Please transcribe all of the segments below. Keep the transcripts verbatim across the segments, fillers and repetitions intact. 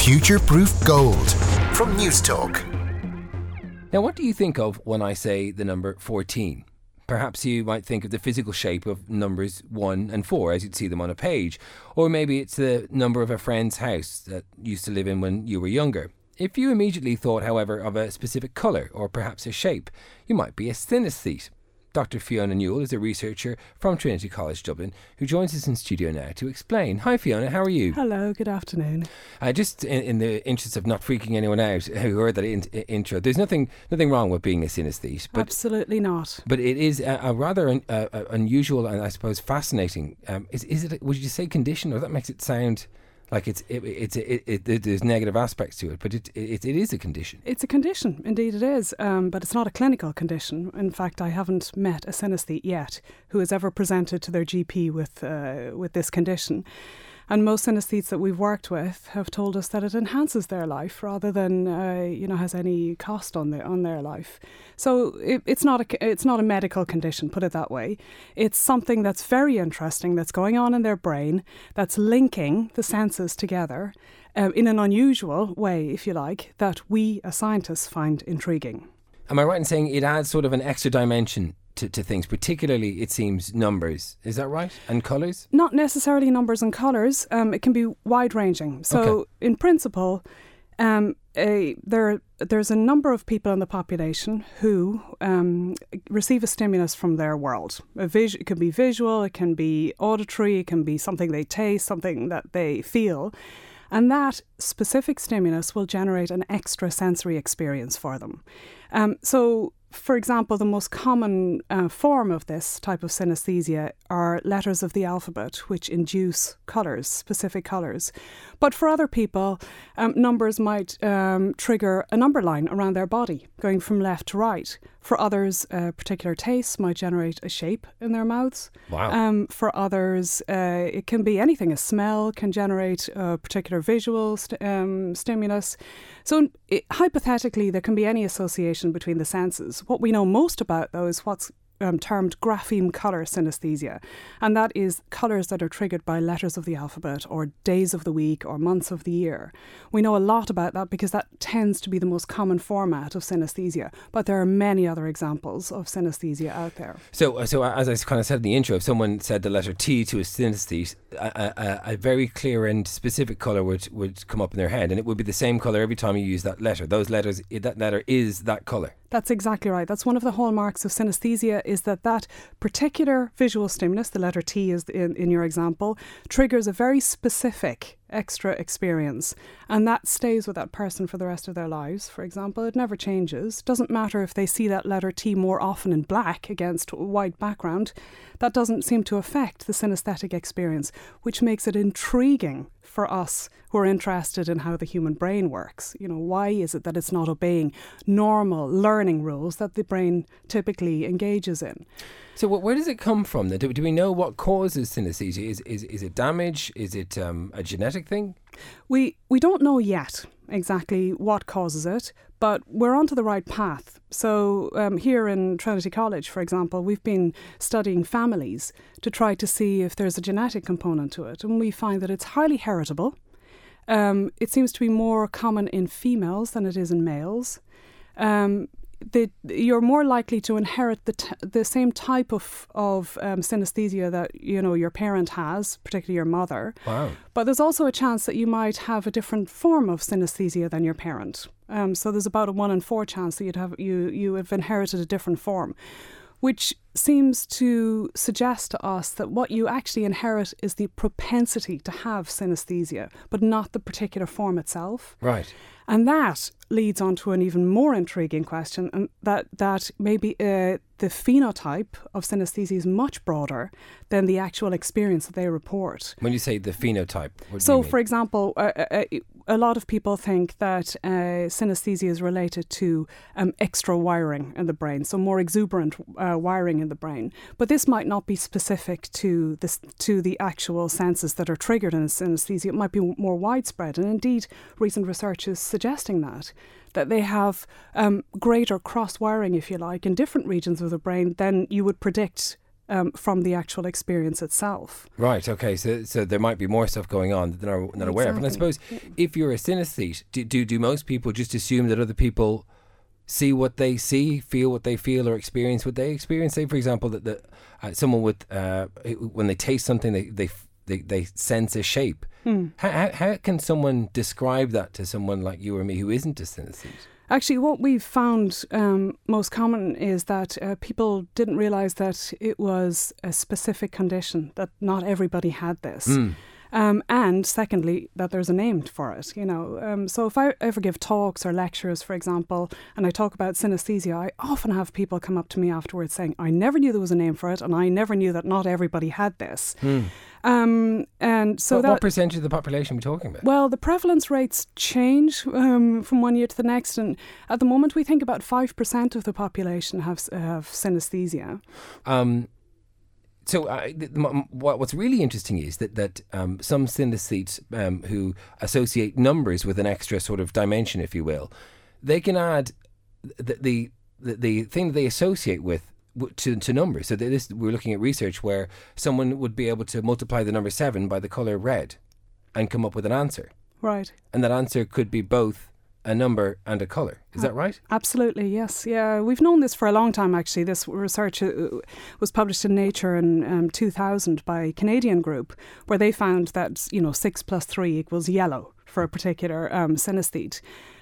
Future-proof gold from Newstalk. Now, what do you think of when I say the number fourteen? Perhaps you might think of the physical shape of numbers one and four as you'd see them on a page. Or maybe it's the number of a friend's house that you used to live in when you were younger. If you immediately thought, however, of a specific colour or perhaps a shape, you might be a synesthete. Doctor Fiona Newell is a researcher from Trinity College Dublin who joins us in studio now to explain. Hi Fiona, how are you? Hello, good afternoon. Uh, just in, in the interest of not freaking anyone out who heard that in, in, intro, there's nothing nothing wrong with being a synesthete. But, Absolutely not. But it is a, a rather un, uh, unusual and I suppose fascinating. Um, is, is it? Would you say condition, or that makes it sound like it's it, it's it, it, it, there's negative aspects to it, but it, it it is a condition. It's a condition, indeed it is, um, but it's not a clinical condition. In fact, I haven't met a synesthete yet who has ever presented to their G P with uh, with this condition. And most synesthetes that we've worked with have told us that it enhances their life rather than uh, you know has any cost on their on their life. So it, it's not a it's not a medical condition, put it that way. It's something that's very interesting that's going on in their brain that's linking the senses together um, in an unusual way, if you like, that we as scientists find intriguing. Am I right in saying it adds sort of an extra dimension To, to things, particularly it seems numbers, is that right? And colours? Not necessarily numbers and colours. Um, it can be wide ranging. So Okay. in principle, um, a, there there's a number of people in the population who um, receive a stimulus from their world. A vis- it can be visual, it can be auditory, it can be something they taste, something that they feel. And that specific stimulus will generate an extra sensory experience for them. Um, so For example, the most common uh, form of this type of synesthesia are letters of the alphabet, which induce colours, specific colours. But for other people, um, numbers might um, trigger a number line around their body, going from left to right. For others, uh, particular tastes might generate a shape in their mouths. Wow. Um, for others, uh, it can be anything. A smell can generate a particular visual st- um, stimulus. So it, hypothetically, there can be any association between the senses. What we know most about, though, is what's um, termed grapheme colour synesthesia. And that is colours that are triggered by letters of the alphabet or days of the week or months of the year. We know a lot about that because that tends to be the most common format of synesthesia. But there are many other examples of synesthesia out there. So, so as I kind of said in the intro, if someone said the letter T to a synesthete, a, a, a very clear and specific colour would, would come up in their head, and it would be the same colour every time you use that letter. Those letters, that letter is that colour. That's exactly right. That's one of the hallmarks of synesthesia, is that that particular visual stimulus, the letter T is in, in your example, triggers a very specific extra experience, and that stays with that person for the rest of their lives. For example, it never changes. Doesn't matter if they see that letter T more often in black against a white background. That doesn't seem to affect the synesthetic experience, which makes it intriguing for us who are interested in how the human brain works. You know, why is it that it's not obeying normal learning rules that the brain typically engages in? So where does it come from? Do, do we know what causes synesthesia? Is is is it damage? Is it um, a genetic thing? We we don't know yet exactly what causes it, but we're onto the right path. So um, here in Trinity College, for example, we've been studying families to try to see if there's a genetic component to it, and we find that it's highly heritable. Um, it seems to be more common in females than it is in males. Um, The, you're more likely to inherit the t- the same type of of um, synesthesia that you know your parent has, particularly your mother. Wow! But there's also a chance that you might have a different form of synesthesia than your parent. Um, so there's about a one in four chance that you'd have you you have inherited a different form, which seems to suggest to us that what you actually inherit is the propensity to have synesthesia, but not the particular form itself. Right. And that leads on to an even more intriguing question, and that, that maybe uh, the phenotype of synesthesia is much broader than the actual experience that they report. When you say the phenotype, what do So, you mean? for example, uh, uh, a lot of people think that uh, synesthesia is related to um, extra wiring in the brain, so more exuberant uh, wiring in the brain. But this might not be specific to this, to the actual senses that are triggered in synesthesia. It might be more widespread, and indeed, recent research is suggesting that. that they have um, greater cross-wiring, if you like, in different regions of the brain than you would predict um, from the actual experience itself. Right, okay, so so there might be more stuff going on that they're not, not aware of. And I suppose if you're a synesthete, do, do, do most people just assume that other people see what they see, feel what they feel, or experience what they experience? Say, for example, that the, uh, someone with, uh, when they taste something, they, they, they, they sense a shape. Hmm. How, how, how can someone describe that to someone like you or me who isn't a synesthete? Actually, what we've found um, most common is that uh, people didn't realise that it was a specific condition, that not everybody had this. Mm. Um, and secondly, that there's a name for it, you know. Um, so if I ever give talks or lectures, for example, and I talk about synesthesia, I often have people come up to me afterwards saying, I never knew there was a name for it, and I never knew that not everybody had this. Mm. Um, and so what, that, what percentage of the population are we talking about? Well, the prevalence rates change um, from one year to the next, and at the moment we think about five percent of the population have have synesthesia. Um, so uh, th- m- what's really interesting is that that um, some synesthetes um, who associate numbers with an extra sort of dimension, if you will, they can add the the, the, the thing that they associate with To, to numbers. So this, we're looking at research where someone would be able to multiply the number seven by the colour red and come up with an answer. Right. And that answer could be both a number and a colour. Is uh, that right? Absolutely, yes. Yeah, we've known this for a long time, actually. This research uh, was published in Nature in um, two thousand by a Canadian group, where they found that, you know, six plus three equals yellow for a particular um, synesthete.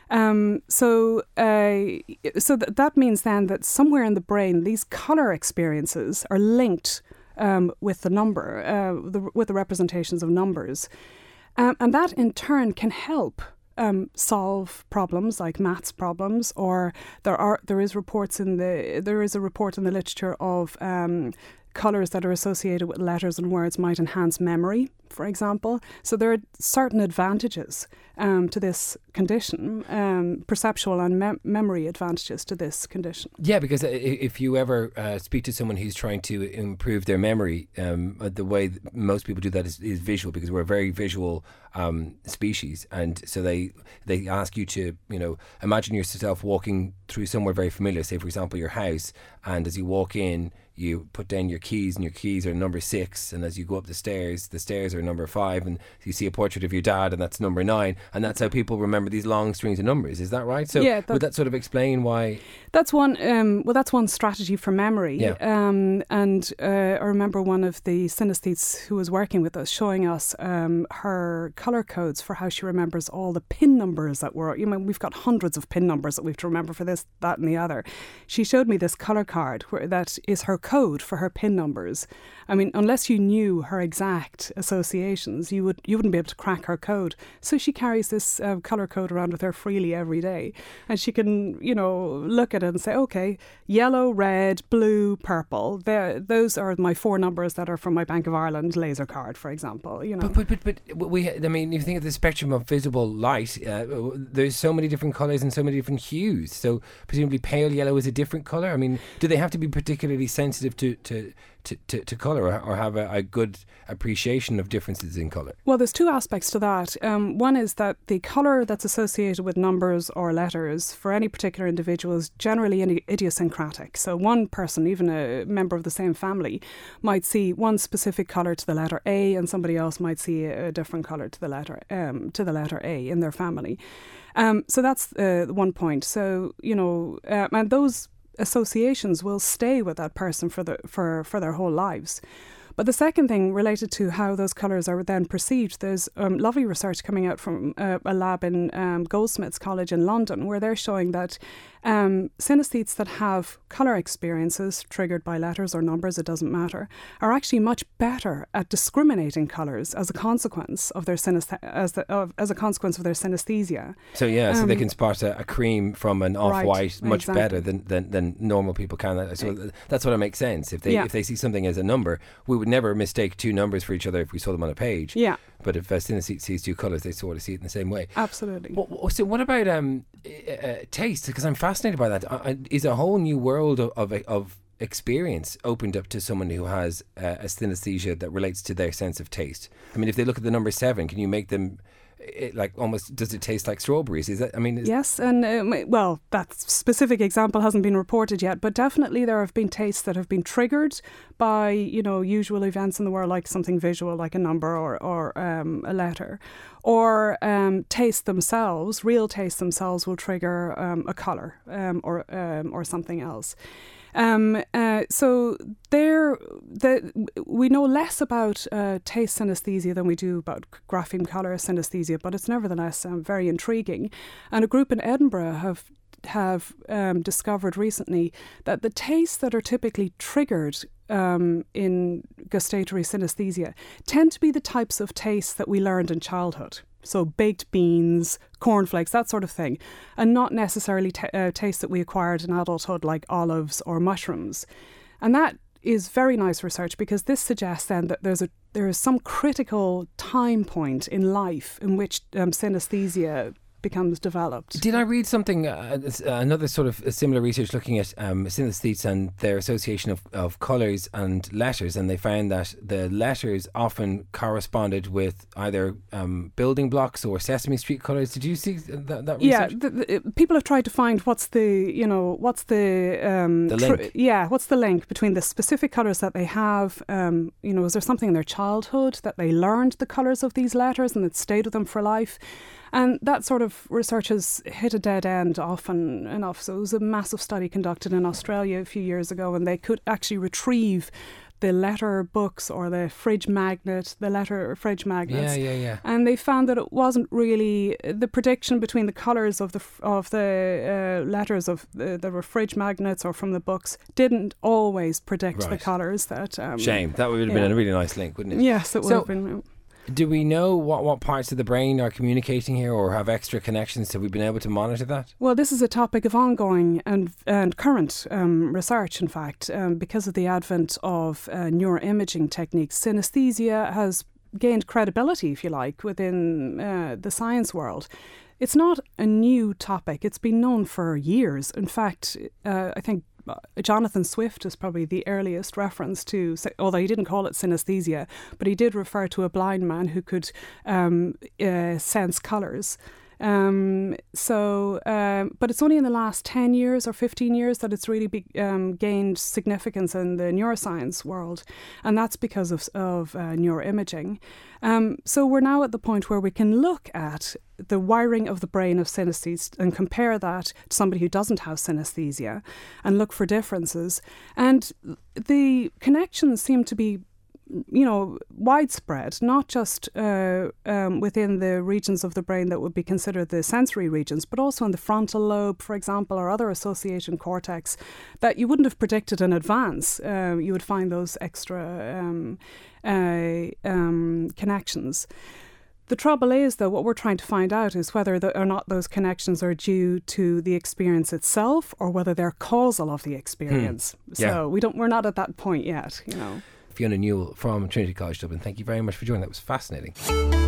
Um, so uh, so th- that means then that somewhere in the brain, these colour experiences are linked um, with the number, uh, the, with the representations of numbers. Um, and that in turn can help um, solve problems like maths problems, or there are there is reports in the there is a report in the literature of um, colours that are associated with letters and words might enhance memory, for example. So there are certain advantages um, to this condition, um, perceptual and mem- memory advantages to this condition. Yeah, because if you ever uh, speak to someone who's trying to improve their memory, um, the way that most people do that is, is visual, because we're a very visual um, species. And so they they ask you to, you know, imagine yourself walking through somewhere very familiar, say, for example, your house, and as you walk in, you put down your keys, and your keys are number six, and as you go up the stairs, the stairs are number five, and you see a portrait of your dad, and that's number nine, and that's how people remember these long strings of numbers. Is that right? So yeah, that, would that sort of explain why? That's one. Um, well, that's one strategy for memory. Yeah. Um, and uh, I remember one of the synesthetes who was working with us showing us um, her colour codes for how she remembers all the pin numbers that were. You know, we've got hundreds of pin numbers that we have to remember for this, that, and the other. She showed me this colour card where that is her code for her pin numbers. I mean, unless you knew her exact associations, you would you wouldn't be able to crack her code. So she carries this uh, colour code around with her freely every day, and she can, you know, look at it and say, okay, yellow, red, blue, purple. They're, those are my four numbers that are from my Bank of Ireland laser card, for example. You know, but but but, but we. I mean, if you think of the spectrum of visible light, uh, there's so many different colours and so many different hues. So presumably, pale yellow is a different colour. I mean, do they have to be particularly sensitive to to to, to, to colour, or, or have a, a good appreciation of differences in colour? Well, there's two aspects to that. Um, one is that the colour that's associated with numbers or letters for any particular individual is generally idiosyncratic. So one person, even a member of the same family, might see one specific colour to the letter A, and somebody else might see a, a different colour to the letter um, to the letter A in their family. Um, so that's uh, one point. So, you know, uh, and those associations will stay with that person for the for, for their whole lives. But the second thing related to how those colours are then perceived, there's um, lovely research coming out from uh, a lab in um, Goldsmiths College in London, where they're showing that um, synesthetes that have colour experiences triggered by letters or numbers, it doesn't matter, are actually much better at discriminating colours as a consequence of their synesthe- as, the, of, as a consequence of their synesthesia. So yeah, so um, they can spot a, a cream from an off-white right, much exactly. better than, than, than normal people can. So that's what it makes sense. If they yeah. if they see something as a number, we would never mistake two numbers for each other if we saw them on a page. Yeah. But if a synesthete sees two colours, they sort of see it in the same way. Absolutely. Well, so what about um, uh, taste? Because I'm fascinated by that. Uh, is a whole new world of, of of experience opened up to someone who has uh, a synesthesia that relates to their sense of taste? I mean, if they look at the number seven, can you make them it, like almost, does it taste like strawberries? Is that, I mean... Is yes, and um, well, that specific example hasn't been reported yet, but definitely there have been tastes that have been triggered by, you know, usual events in the world, like something visual, like a number or, or um, a letter. Or um, tastes themselves, real tastes themselves will trigger um, a colour um, or um, or something else. Um, uh, so there, the, we know less about uh, taste synesthesia than we do about grapheme colour synesthesia, but it's nevertheless um, very intriguing. And a group in Edinburgh have have um, discovered recently that the tastes that are typically triggered um, in gustatory synesthesia tend to be the types of tastes that we learned in childhood. So baked beans, cornflakes, that sort of thing, and not necessarily t- uh, tastes that we acquired in adulthood like olives or mushrooms. And that is very nice research, because this suggests then that there's a there is some critical time point in life in which um, synesthesia becomes developed. Did I read something, uh, another sort of similar research looking at um, synesthetes and their association of, of colours and letters, and they found that the letters often corresponded with either um, building blocks or Sesame Street colours. Did you see that, that research? Yeah, the, the, people have tried to find what's the, you know, what's the... Um, the link. Tr- yeah, what's the link between the specific colours that they have, um, you know, is there something in their childhood that they learned the colours of these letters and it stayed with them for life? And that sort of research has hit a dead end often enough. So it was a massive study conducted in Australia a few years ago, and they could actually retrieve the letter books or the fridge magnet, the letter fridge magnets. Yeah, yeah, yeah. And they found that it wasn't really the prediction between the colours of the of the uh, letters of the, the were fridge magnets or from the books didn't always predict Right. the colours that. Um, Shame. That would have yeah. been a really nice link, wouldn't it? Yes, it would So- have been. Do we know what, what parts of the brain are communicating here or have extra connections? Have we been able to monitor that? Well, this is a topic of ongoing and and current um, research, in fact, um, because of the advent of uh, neuroimaging techniques. Synesthesia has gained credibility, if you like, within uh, the science world. It's not a new topic. It's been known for years. In fact, uh, I think Jonathan Swift is probably the earliest reference to, although he didn't call it synesthesia, but he did refer to a blind man who could um, uh, sense colours. Um, so, um, but it's only in the last ten years or fifteen years that it's really be, um, gained significance in the neuroscience world. And that's because of, of uh, neuroimaging. Um, so we're now at the point where we can look at the wiring of the brain of synesthetes and compare that to somebody who doesn't have synesthesia and look for differences. And the connections seem to be, you know, widespread, not just uh, um, within the regions of the brain that would be considered the sensory regions, but also in the frontal lobe, for example, or other association cortex that you wouldn't have predicted in advance. Uh, you would find those extra um, uh, um, connections. The trouble is, though, what we're trying to find out is whether the, or not those connections are due to the experience itself or whether they're causal of the experience. Hmm. Yeah. So we don't, we're not at that point yet, you know. Fiona Newell from Trinity College Dublin, thank you very much for joining. That was fascinating.